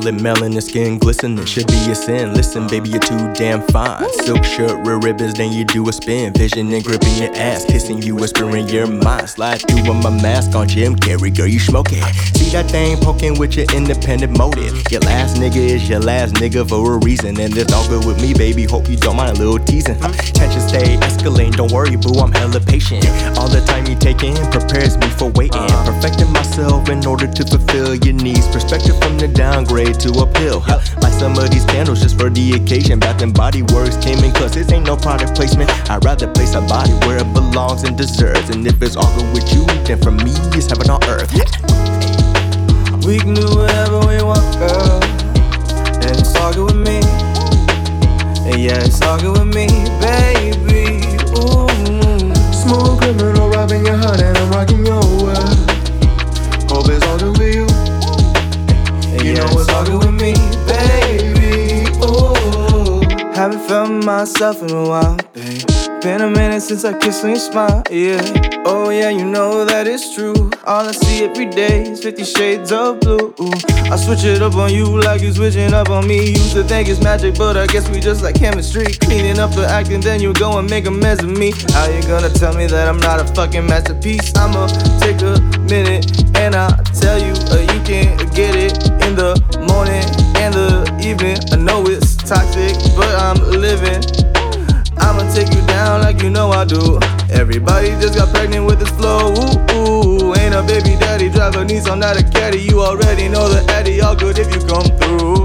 solid melanin, skin glistening, should be a sin. Listen, baby, you're too damn fine. Silk shirt, red ribbons, then you do a spin. Vision and gripping your ass, kissing you, whispering your mind. Slide through with my mask on Jim Carrey, girl, you smoking. See that thing poking with your independent motive. Your last nigga is your last nigga for a reason, and it's all good with me, baby. Hope you don't mind a little teasing. Tension stay escalating, don't worry, boo, I'm hella patient. All the time you taking prepares me for waiting. Perfecting myself in order to fulfill your needs. Perspective from the downgrade to uphill. Like some of these candles just for the occasion. Bath and Body Works came in cause this ain't no product placement. I'd rather place a body where it belongs and deserves. And if it's all good with you, then for me it's heaven on earth. We can do whatever we want, girl, and it's all good with me. And yeah, it's all good with me, baby. Ooh. Smooth criminal robbing your heart and I'm rocking your world. Hope it's all good with you. And you know it's all good with me, baby. Ooh. Haven't felt myself in a while, babe. Been a minute since I kissed and you smile, yeah. Oh yeah, you know that it's true. All I see every day is 50 shades of blue. I switch it up on you like you switching up on me. Used to think it's magic, but I guess we just like chemistry. Cleaning up the act and then you go and make a mess of me. How you gonna tell me that I'm not a fucking masterpiece? I'ma take a minute and I'll tell you you can get it in the morning and the evening. I know it's toxic, but I'm living. I'ma take you down like you know I do. Everybody just got pregnant with this flow. Ooh, ain't a baby daddy, drive a Nissan, not a caddy. You already know the addy, all good if you come through.